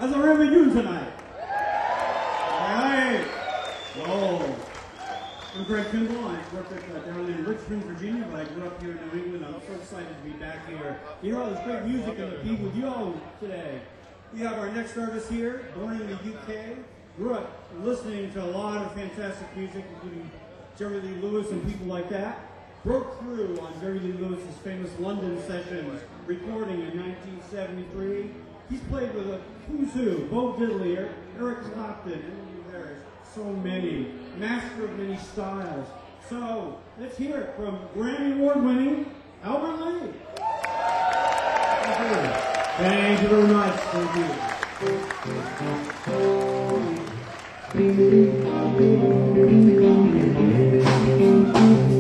How's everybody doing tonight? All right. Whoa. I'm Greg Kimball. I grew up down in Richmond, Virginia, but I grew up here in New England. I'm so excited to be back here. You hear all this great music and to be with you all today. We have our next artist here, born in the UK. Grew up listening to a lot of fantastic music, including Jerry Lee Lewis and people like that. Broke through on Jerry Lee Lewis's famous London sessions, recording in 1973. He's played with a who's who, Bo Diddley, Eric Clapton, Emmylou Harris, so many, master of many styles. So let's hear it from Grammy Award-winning Albert Lee. Thank you very much. Thank you.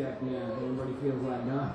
check, yeah, if everybody feels like us.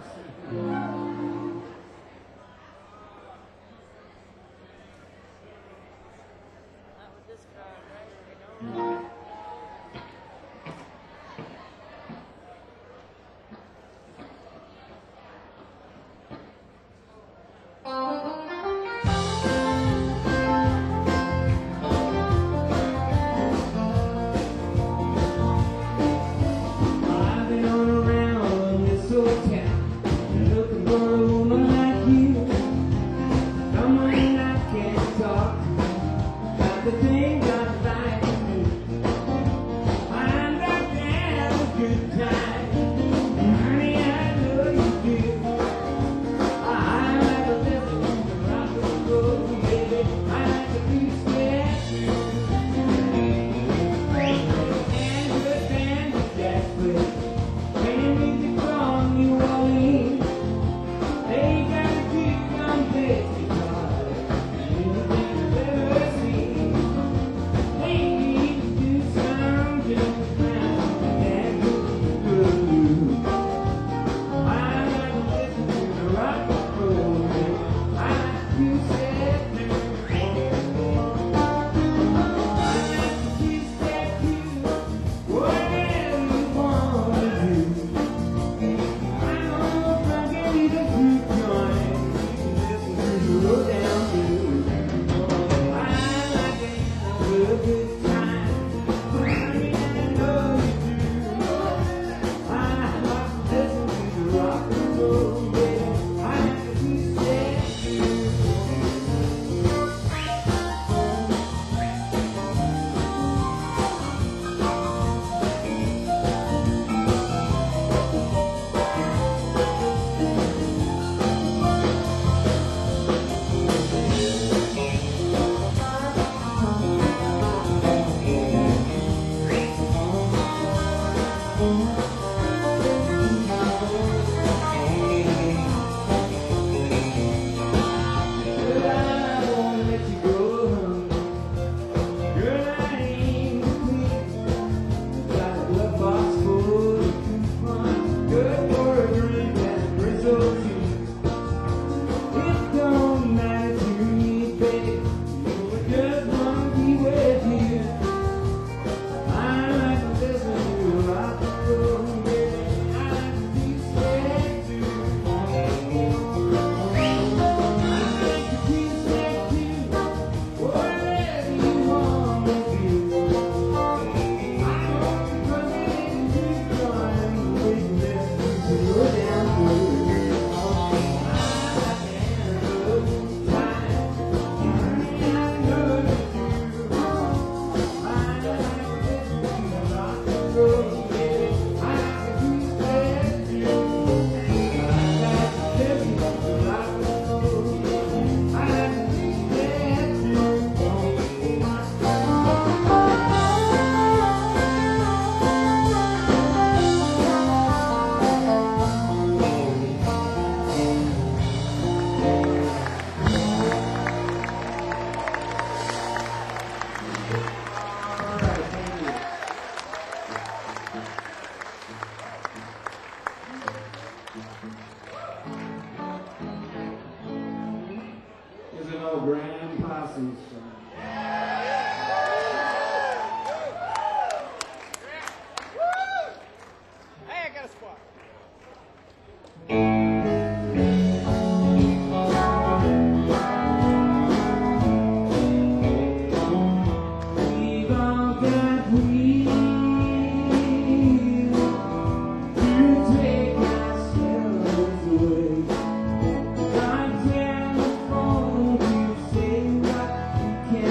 Can't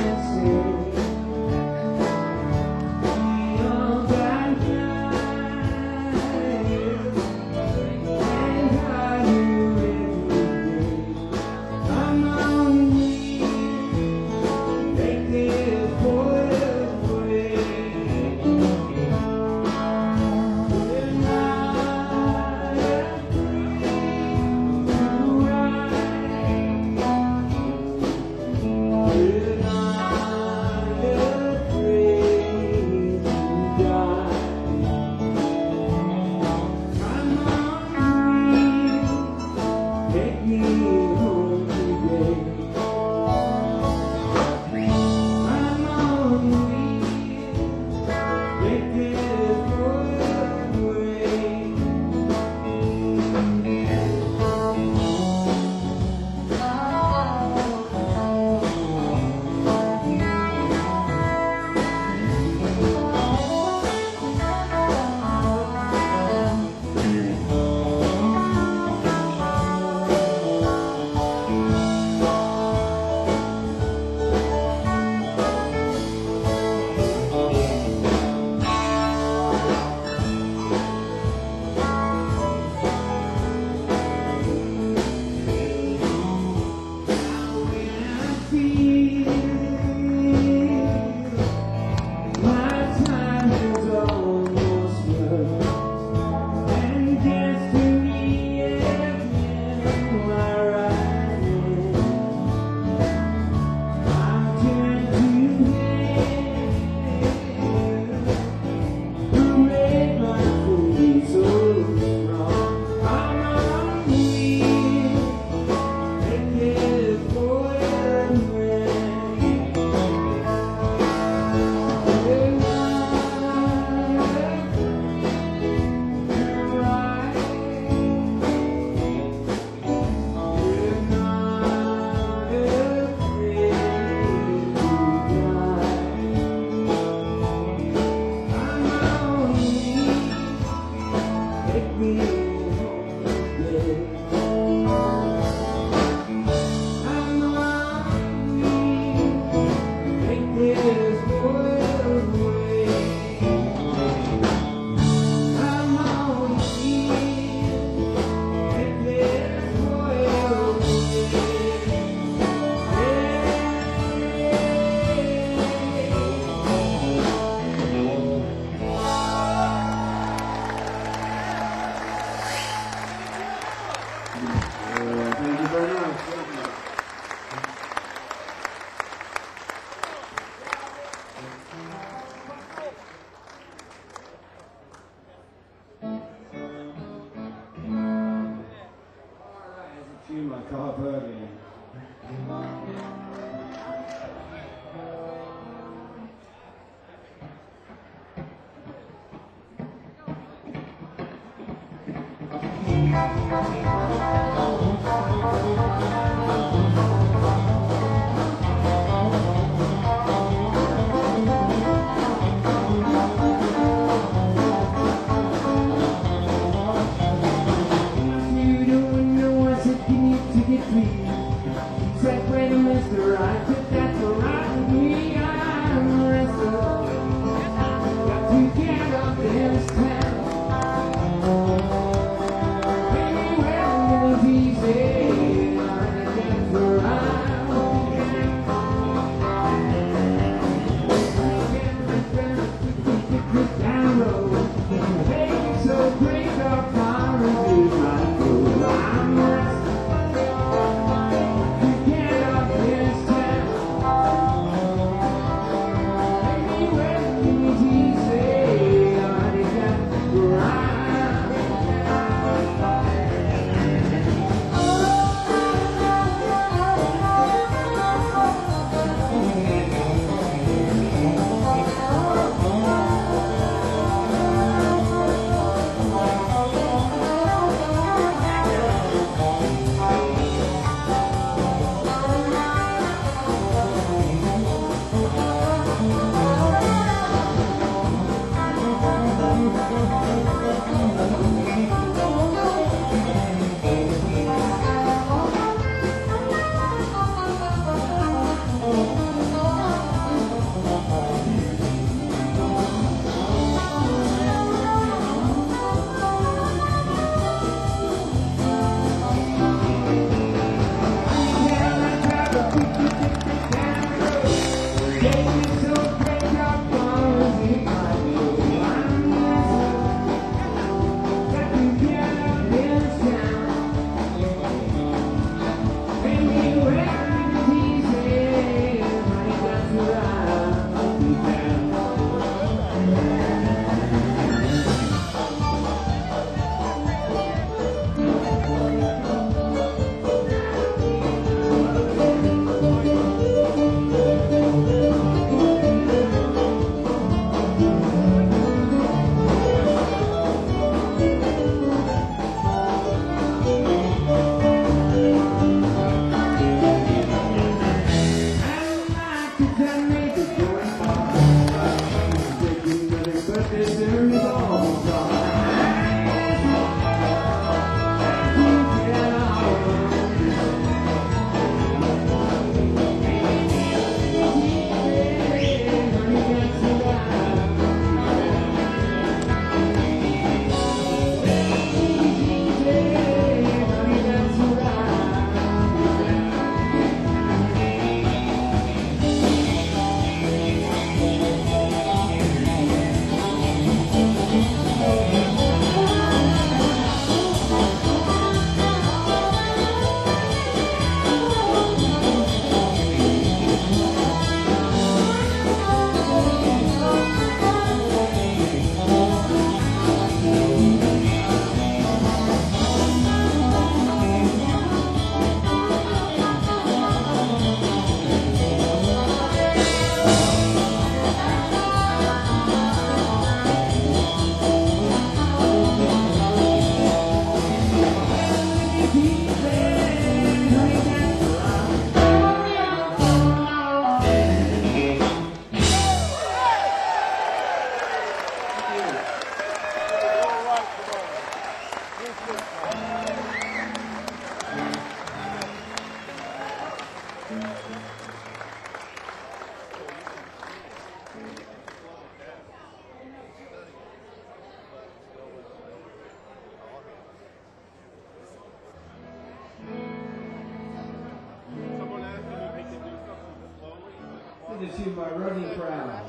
To my running crowd.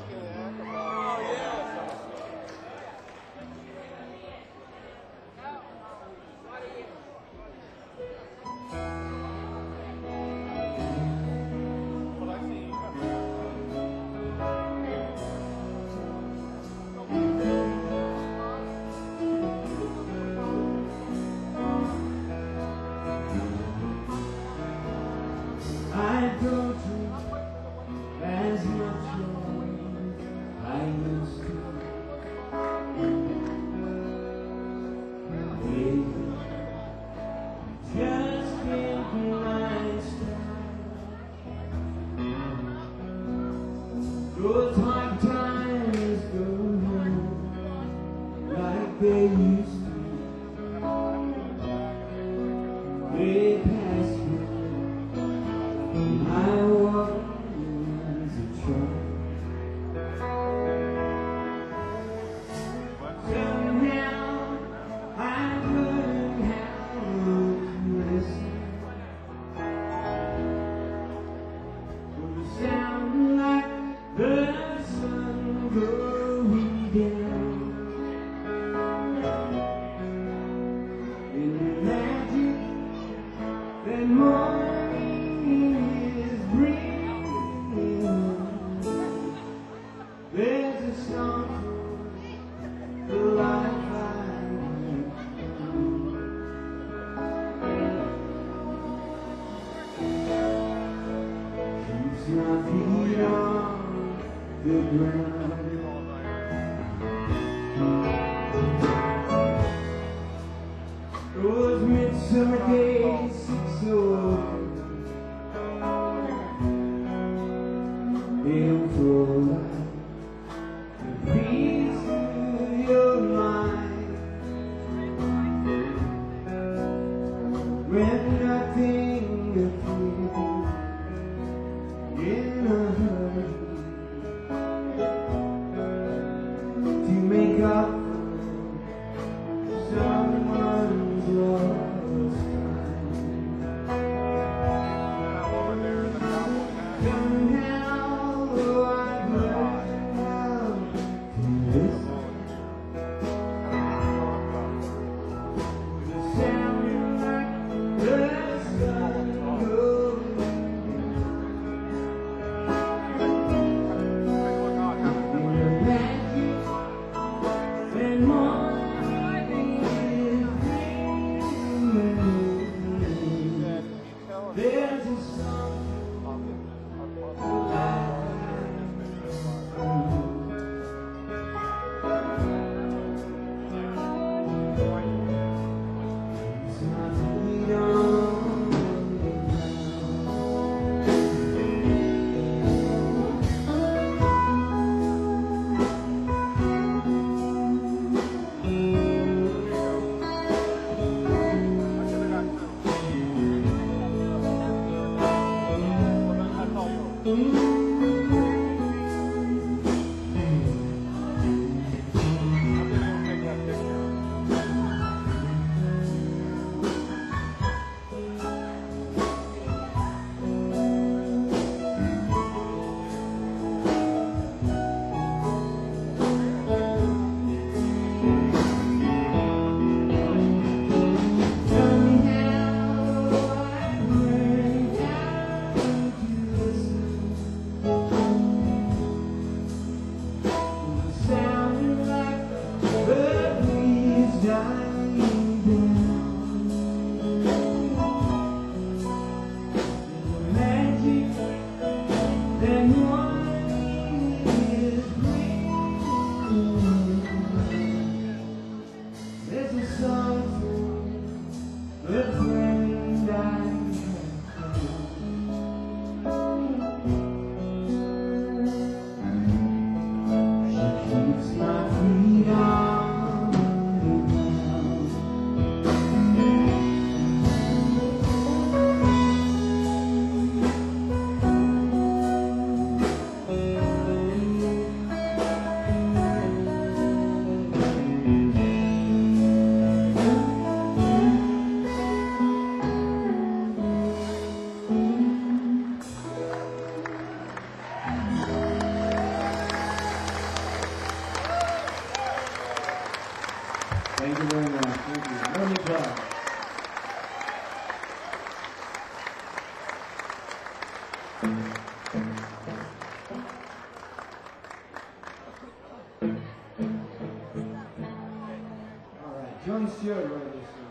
I don't as much as I used to. Those hard times go home like they used to. They pass me, and I walk as a truck. Somehow I'm learning how to listen for the sound like the sun going down, and the magic that morning is bringing. There's a song for the life I have found. Keeps my feet on the ground. Those midsummer days seem so they don't throw light the breeze through your mind when nothing appears in a hurry to make up for someone's lost time. Somehow I've learned how to listen. The sound like the sun goes in the magic and morning is bringing. There's a song for life. It's my feet on the There's a song for the friend I have found. She keeps my feet on the ground. Thank you very much. Thank you. Ronnie Clark. All right, John Stewart wrote this song.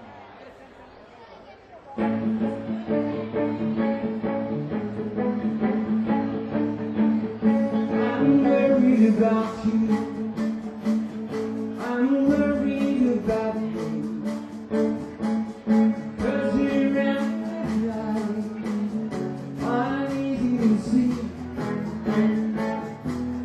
I'm worried about you. I'm worried about you. 'Cause you're out there, I'm easy to see.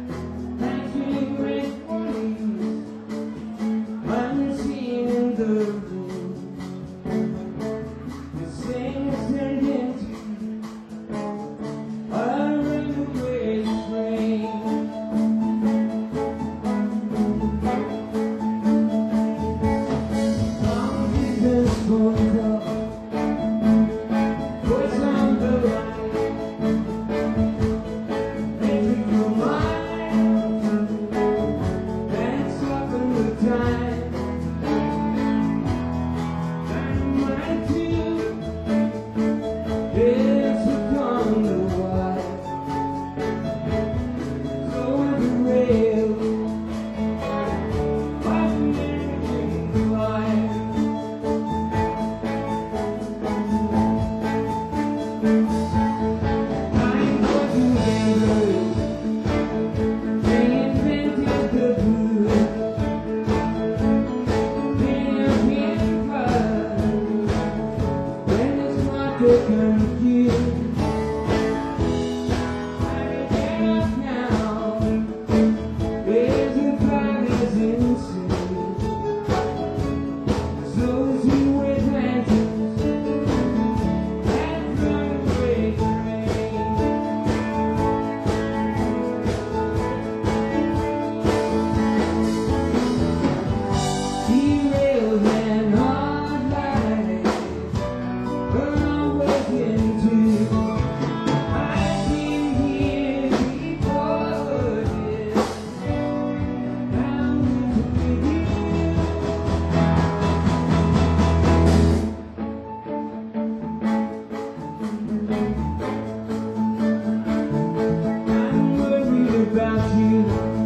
about you.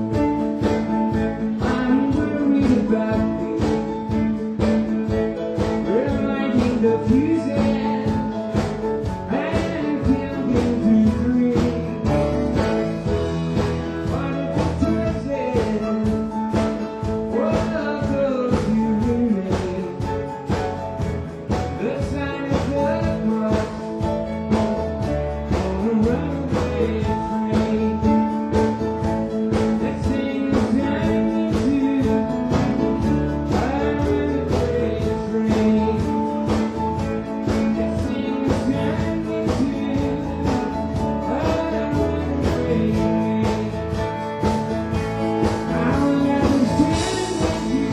I'm worried about me. Reminding the fuses and counting to three. What if it turns in? What are those you really? The sign of the cross on a runaway train. Let's sing the time into a runaway train. Let's sing the time into a runaway train. I will never stand with you.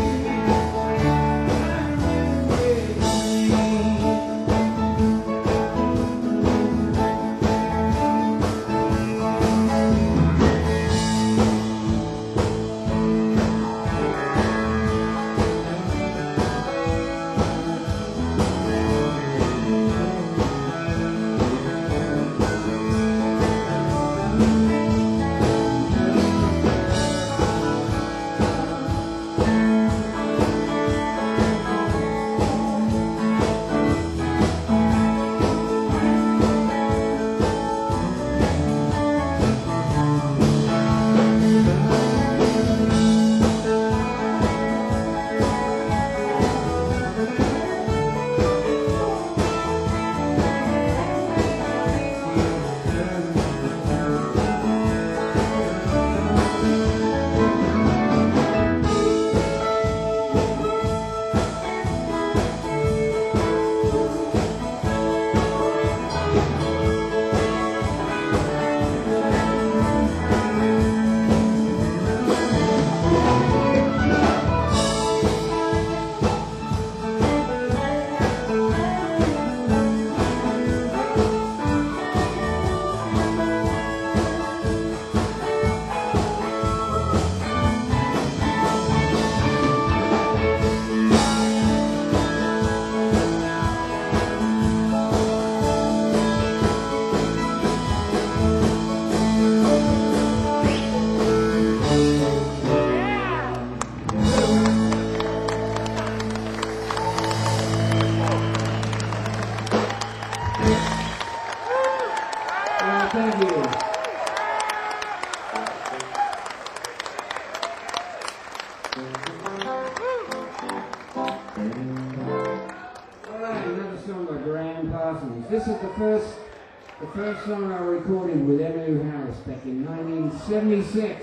Thank you. Alright, another song by Graham Parsons. This is the first song I recorded with Emmylou Harris back in 1976.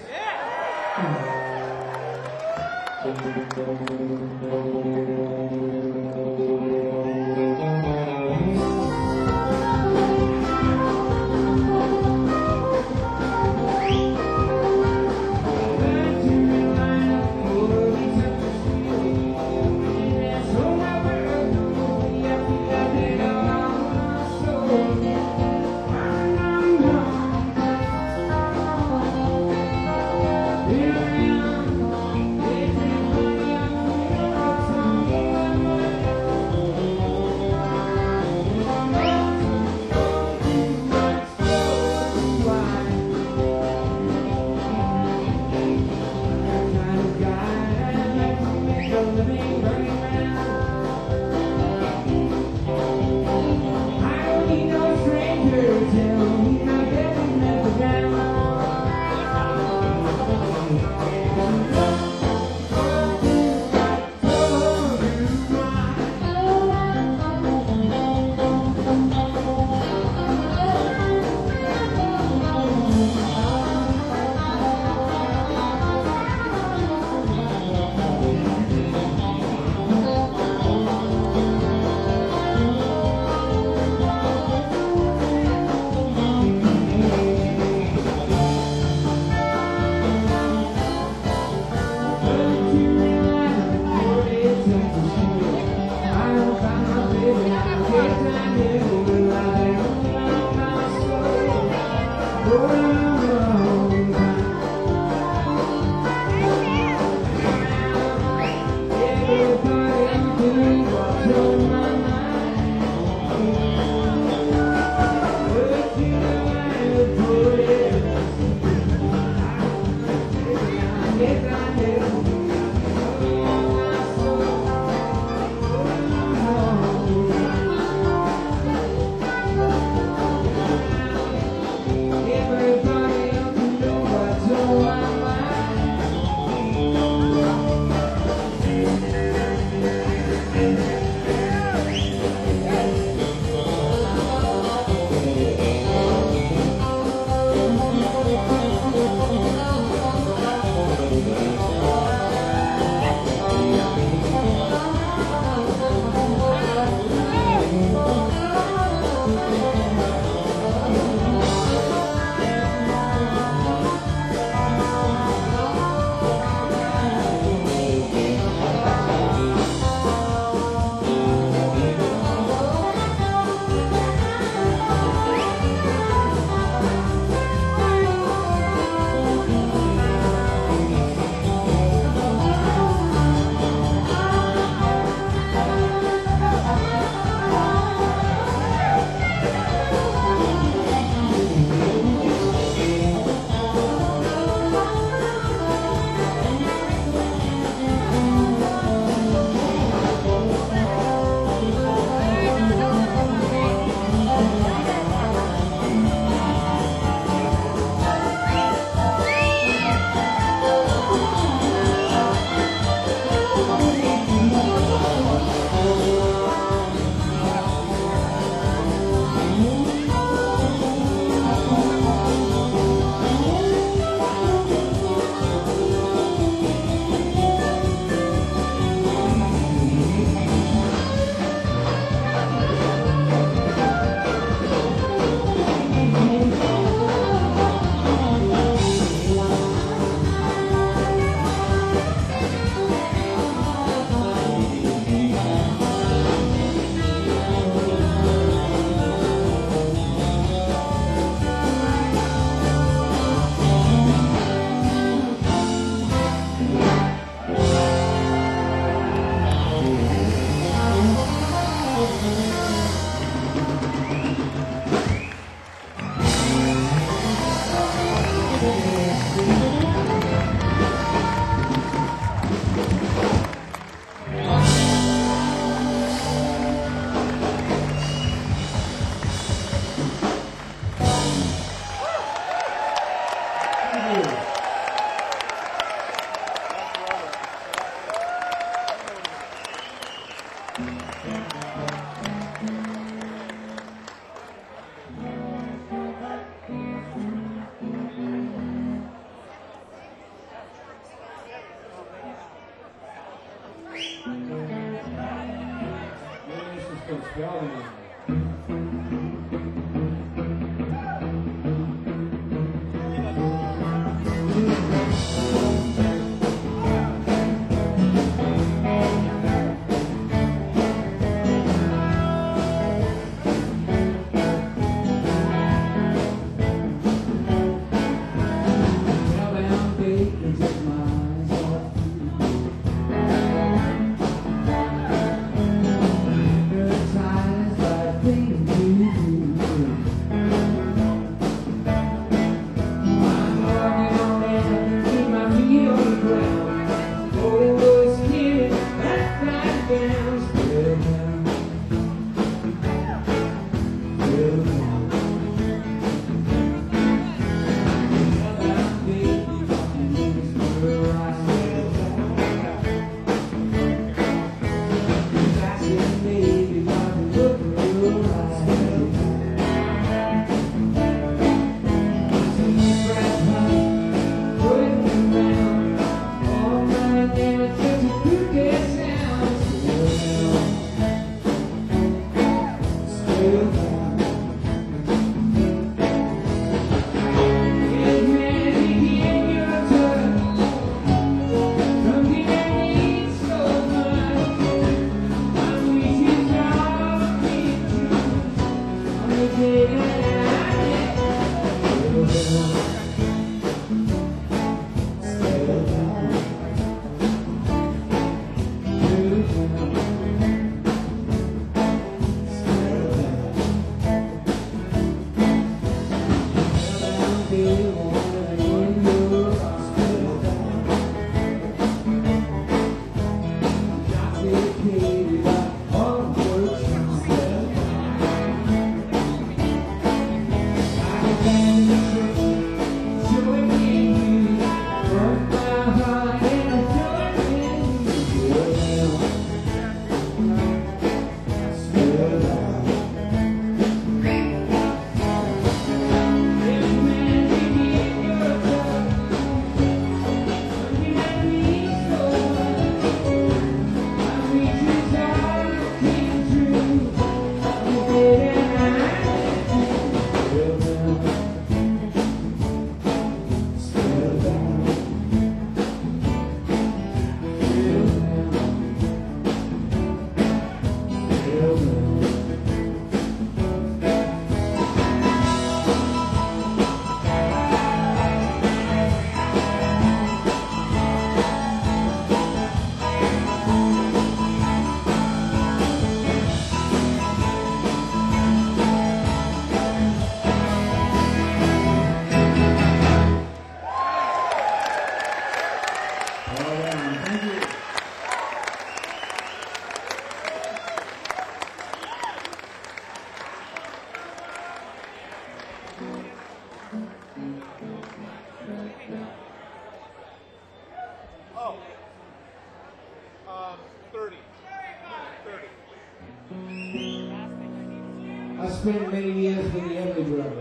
I spent many years with the Everly Brothers.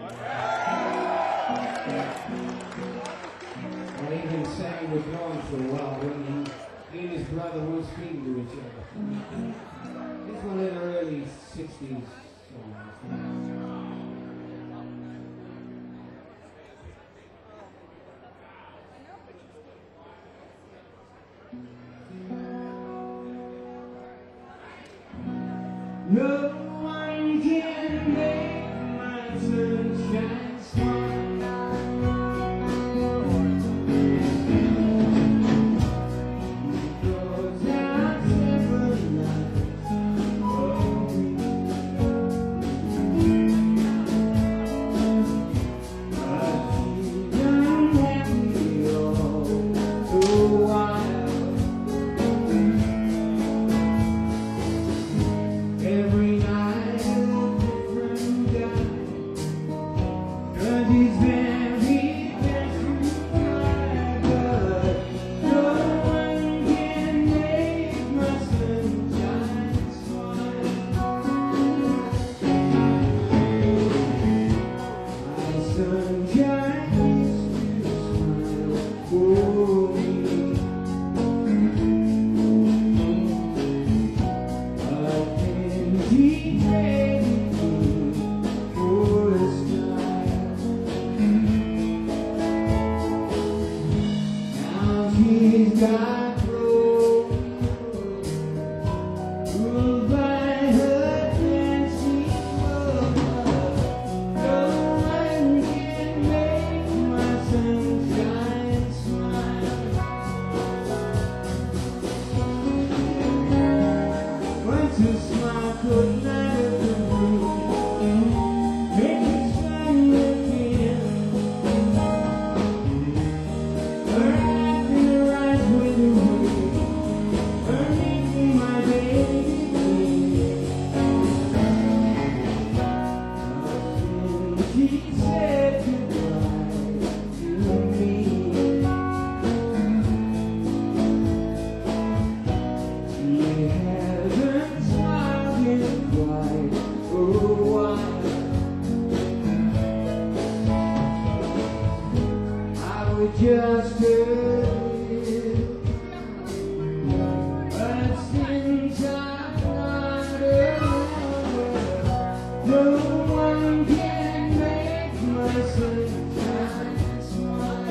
I even sang with Ron for a while when he and his brother weren't speaking to each other. This one in the early 60s songs. No one can make my sunshine smile. Goes out every night. just hurt, but since I'm not around, no one can make my sunshine smile.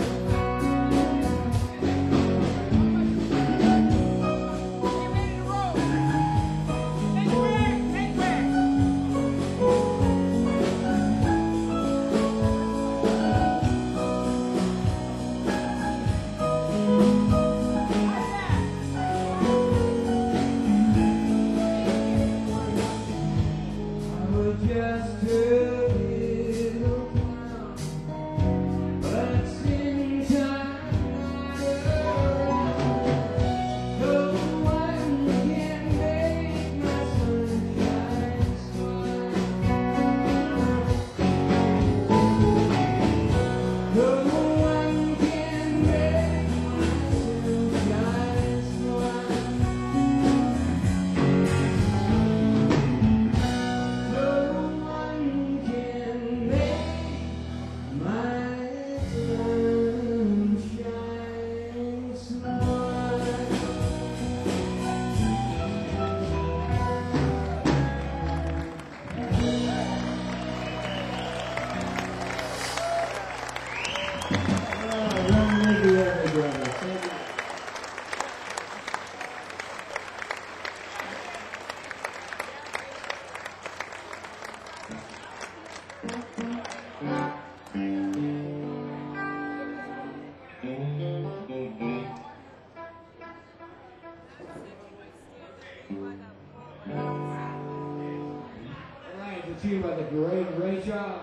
Just a little clown, but since I'm around, no one can make my sunshine smile. No one can make my sunshine smile. Achieved by the great Ray Charles.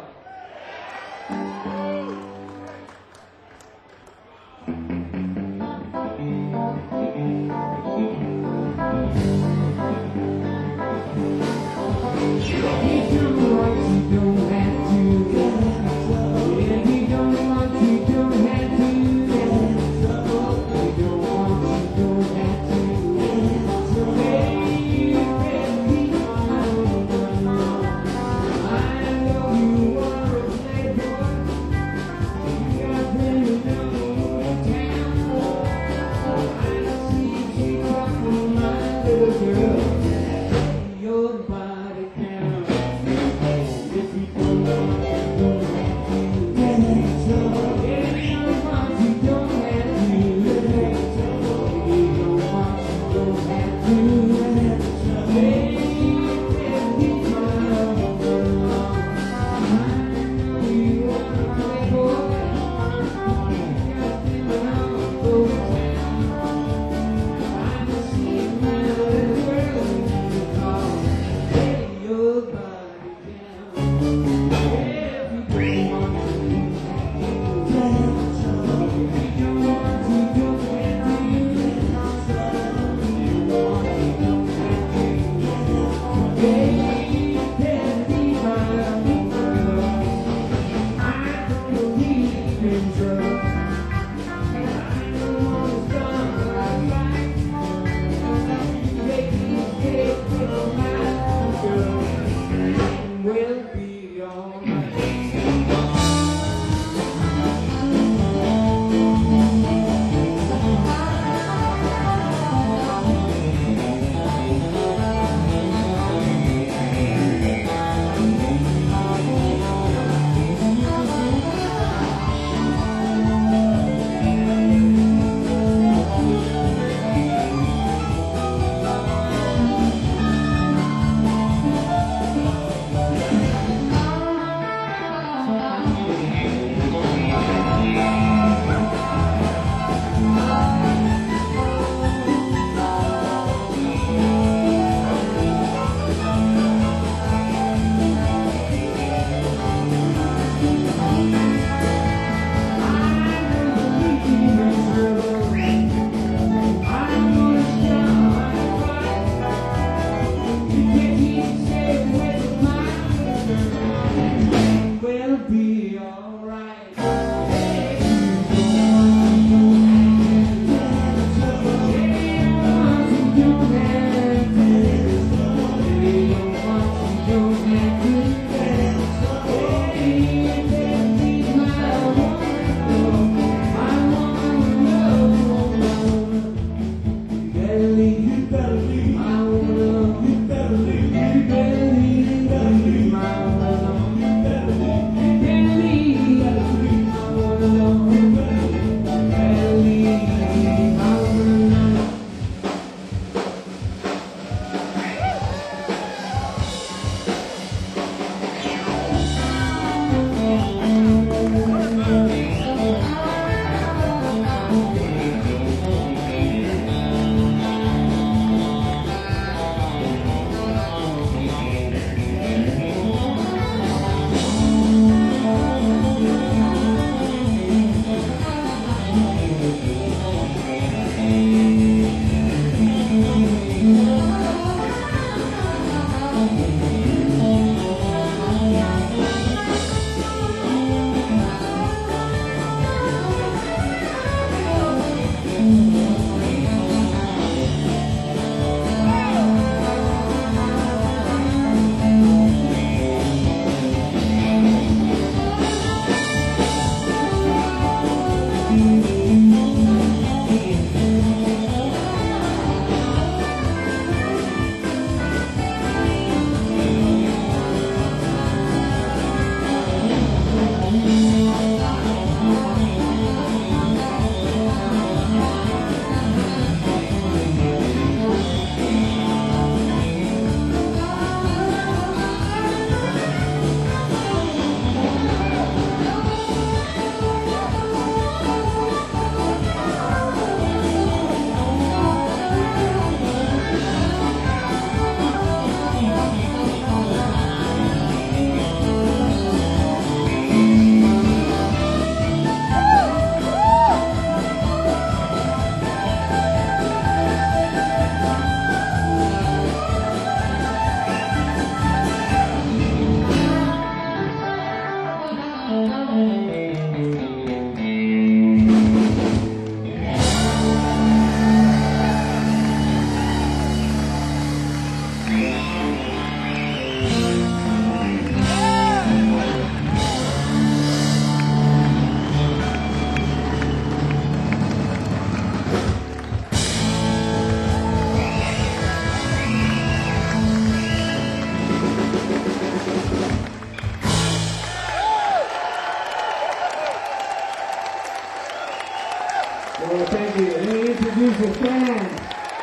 Well, thank you. Let me introduce the band.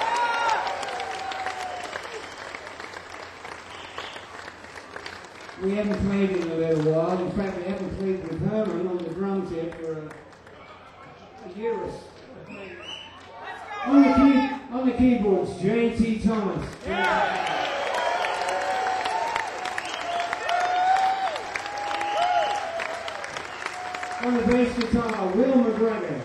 We haven't played in a little while. In fact, we haven't played with Herman on the drums yet for a year or so. On the keyboards, J.T. Thomas. On the bass guitar, Will McGregor.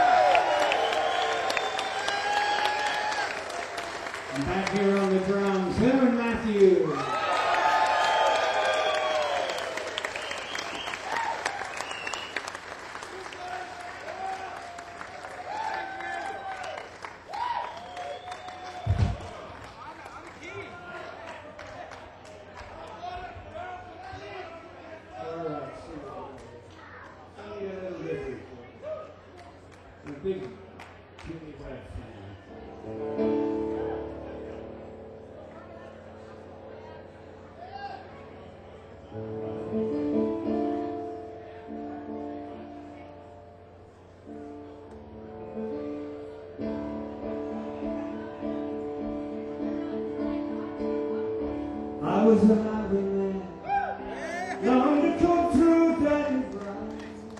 And back here on the drums, Herman Matthews. I was a highwayman, long to come through that bright.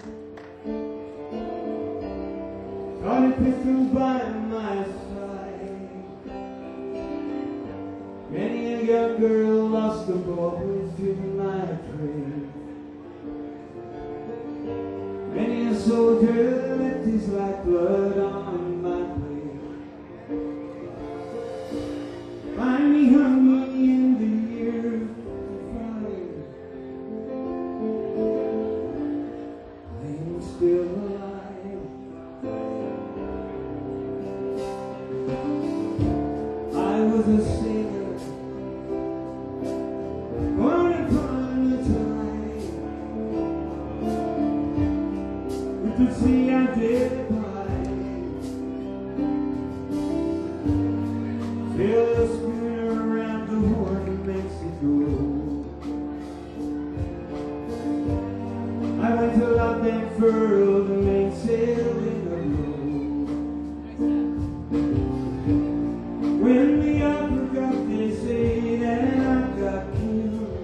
Started pistol by my side. Many a young girl lost the boys to my train. Many a soldier left his lifeblood on my plate. Find me hungry in the years fire. I am still alive. I was a singer, born upon the tide. With the sea I did abide. Sail the schooner around the Horn of Mexico. I went to lock that furl to make sail in the road. When the opera got, they say that I got killed.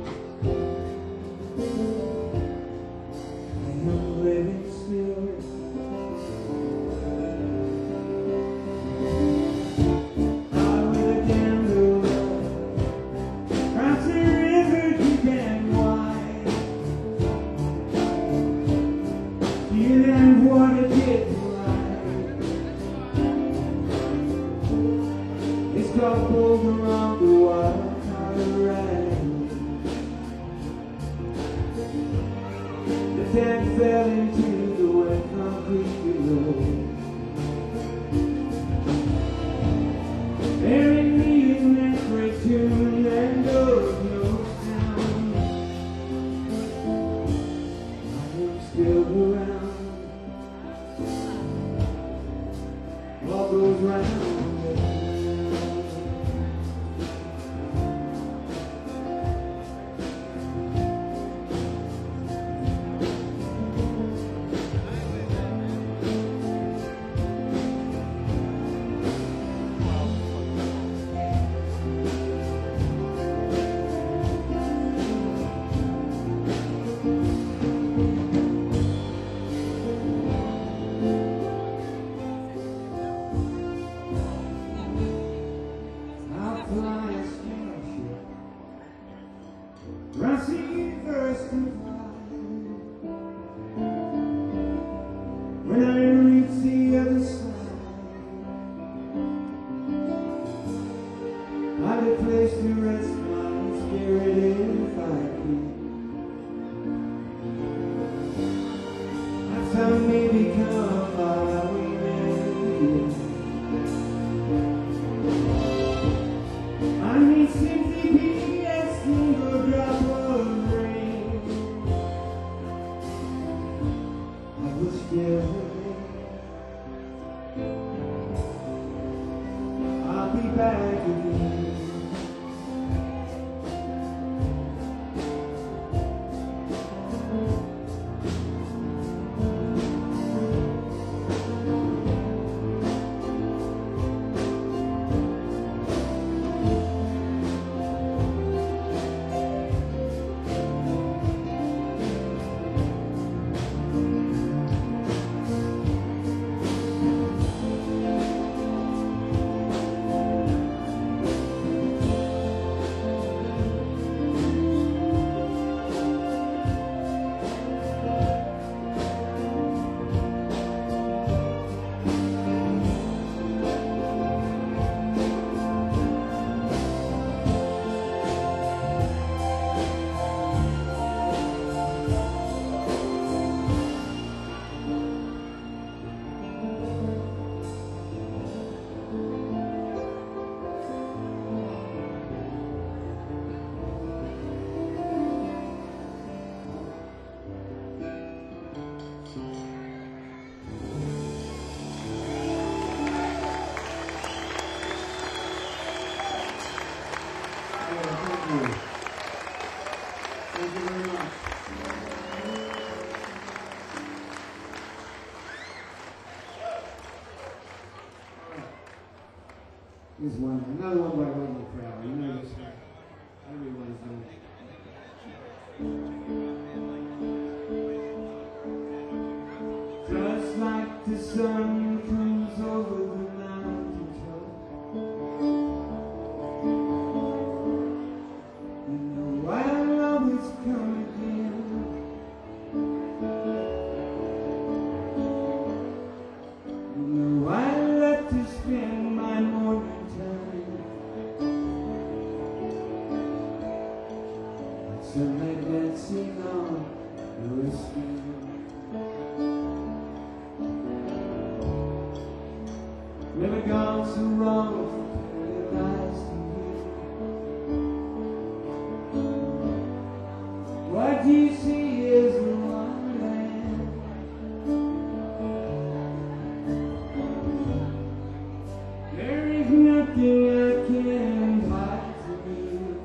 I am living still. Pulled around the wild ride. The tank fell into the wet concrete below. Burying me in that great tune that goes no sound. I am still around. All goes round. When I reach the other side, I've a place to rest my spirit if I can. I may become my wingman. I need simply be a single drop of rain. I was still. I'll be back again. Here's one, another one by Randy Crowell. You know this one. Everyone's known it. Just like the sun comes over the mountain top, you know our love is coming again. You know I love to spend my morning time. Sunlight dancing on your skin. Never gone so wrong for 20 lives to you. What you see is a wonderland. There is nothing I can hide from you.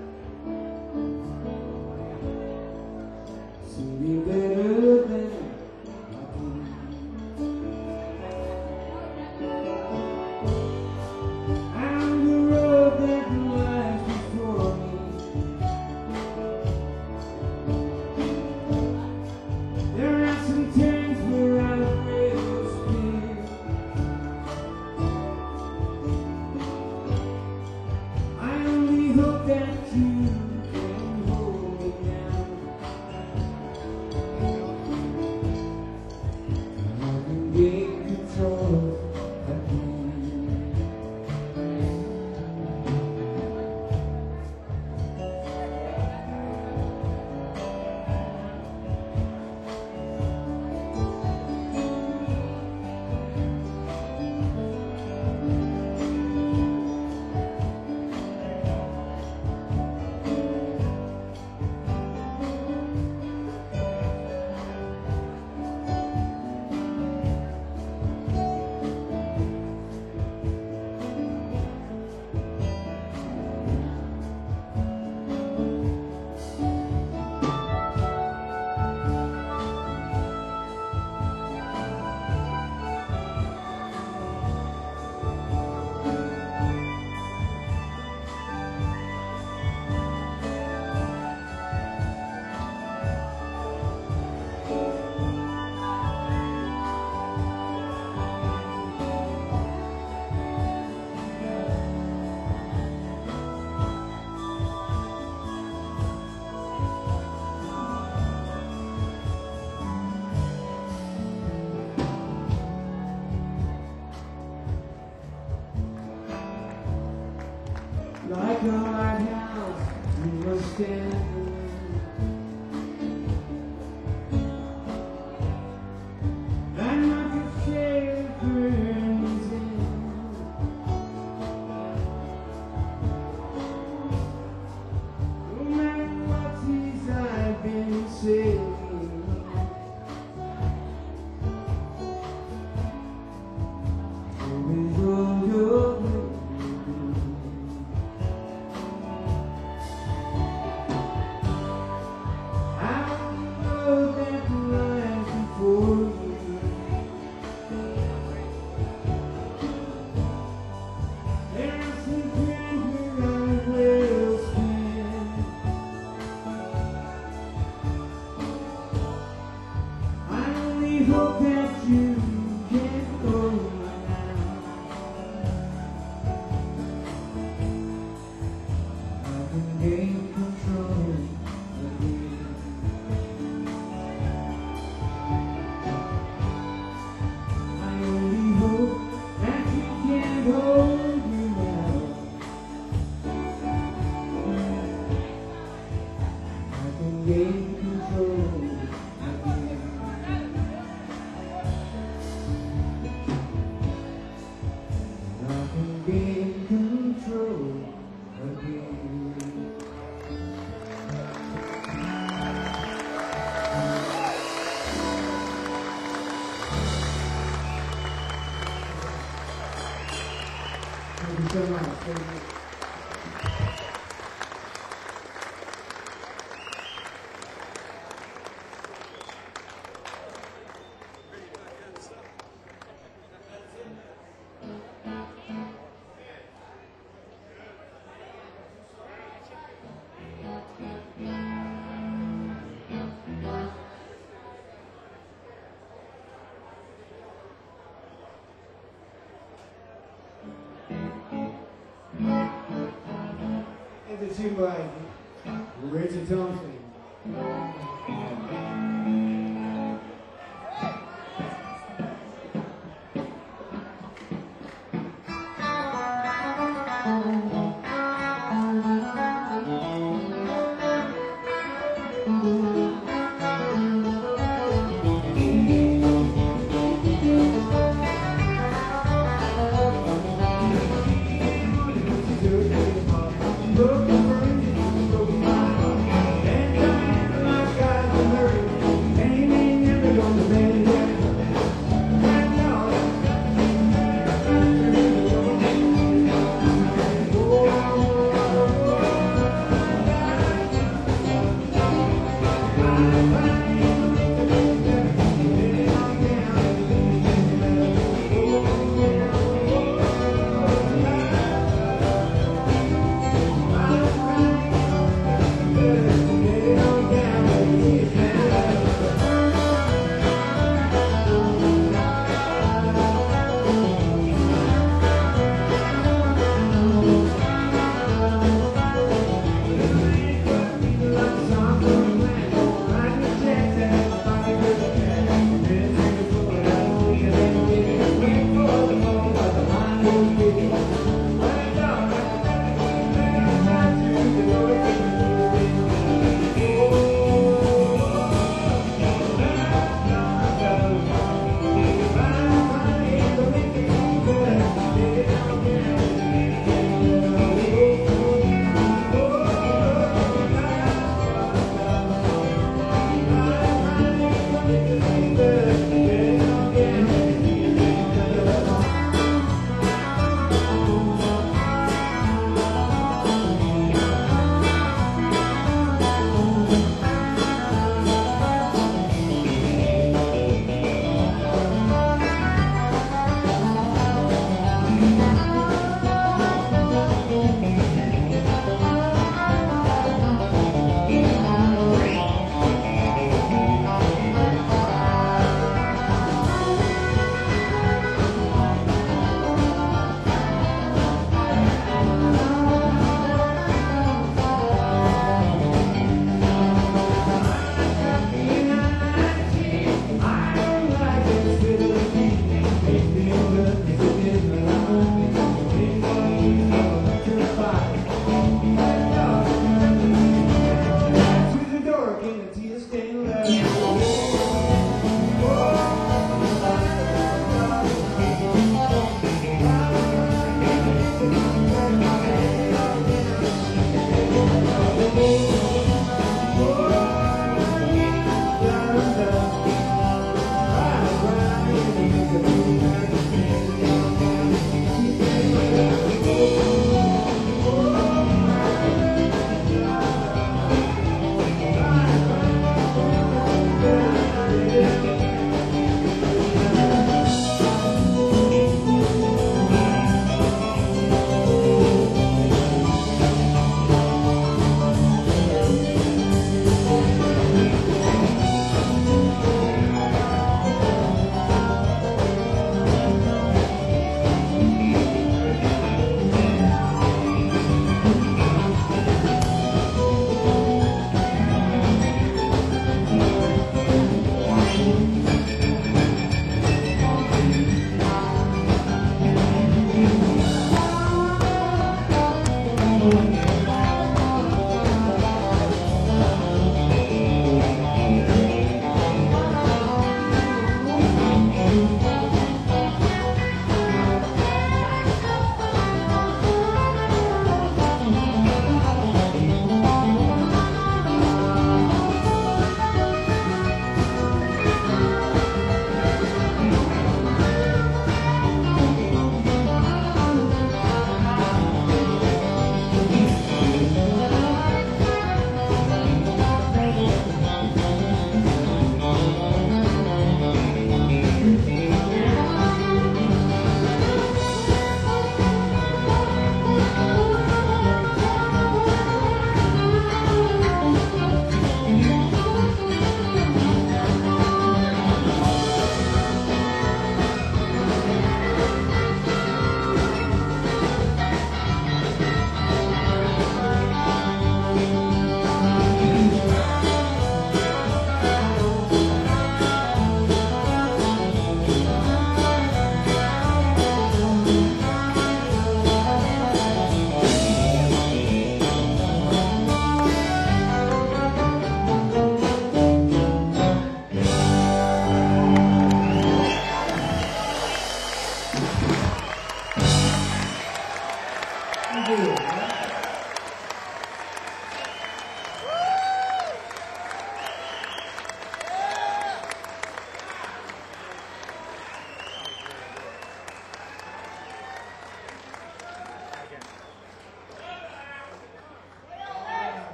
So you better than I can. I'm the road that lies before me. There are some turns where I will spin. I only hope that you can hold me down. I can get control again. Like a lighthouse, you must stand. And like a shade burns in. No matter what seas I've been sailing, always roll your way. Hope that you can go now. I can gain control again. I only hope that you can hold me now. I can gain control again. Be in control again. Thank you so much. Thank you. to Richard Thompson. Look for it, look for it, and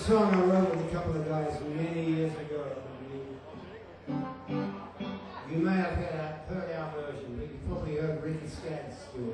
song I wrote with a couple of guys many years ago. You may have heard our version, but you probably heard Ricky Skaggs do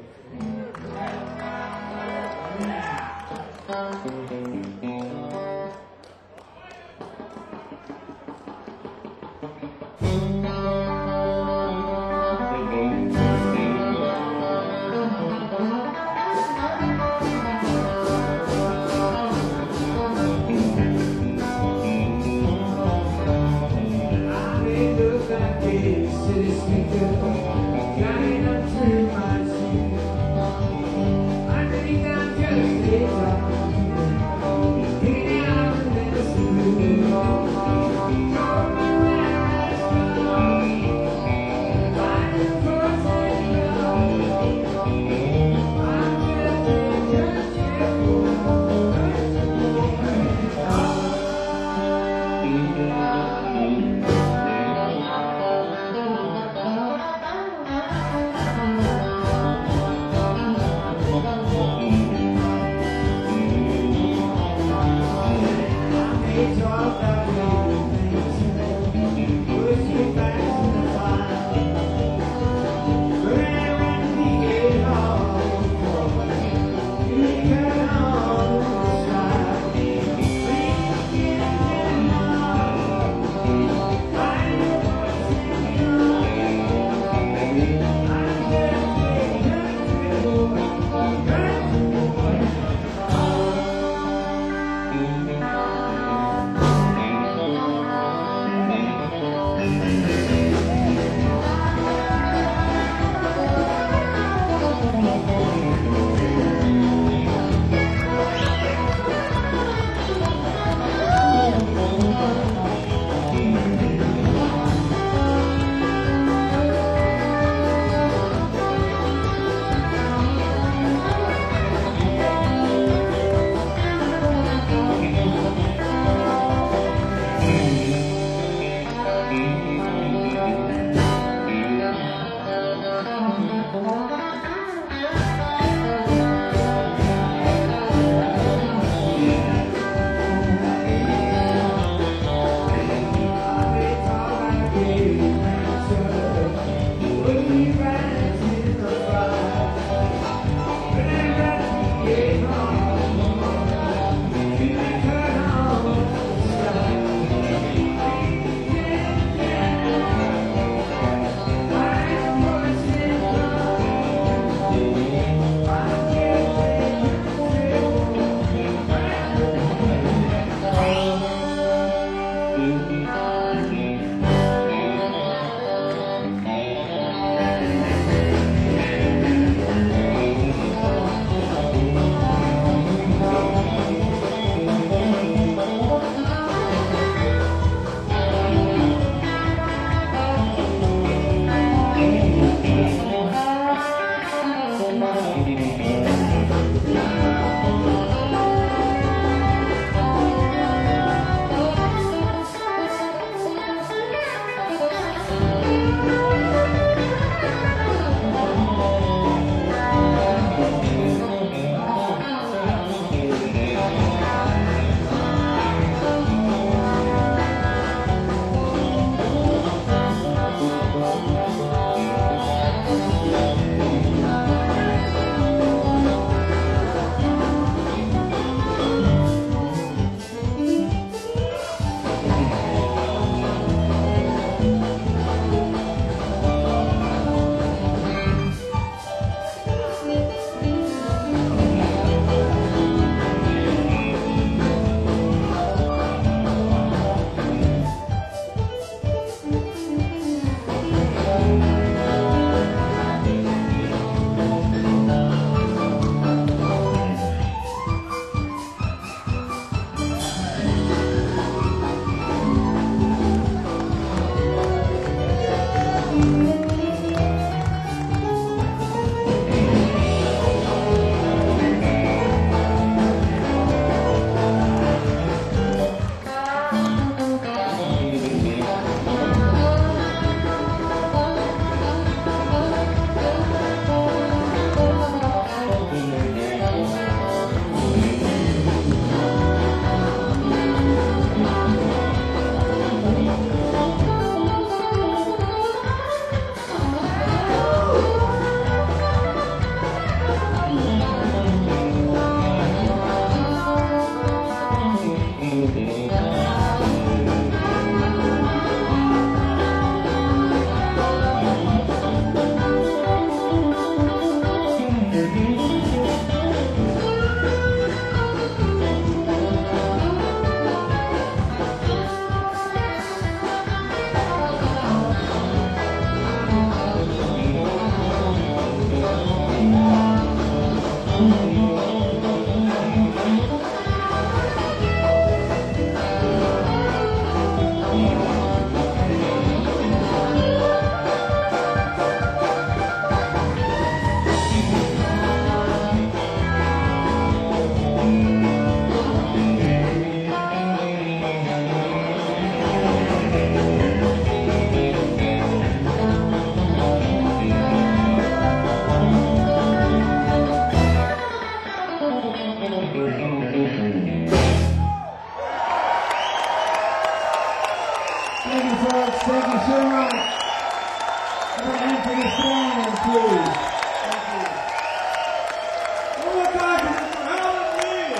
folks. Thank you so much. Anthony Strong, please. Thank you. One more time for Mr. Howard Lee.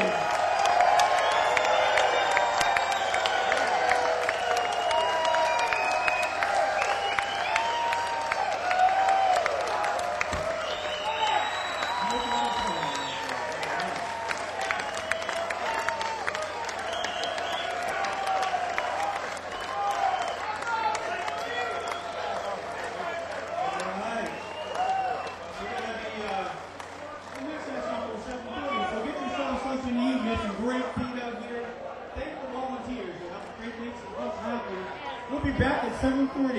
We'll be back at 7:30.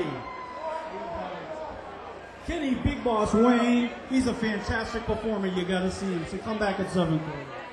Kenny Big Boss Wayne, he's a fantastic performer. You got to see him. So come back at 7:30.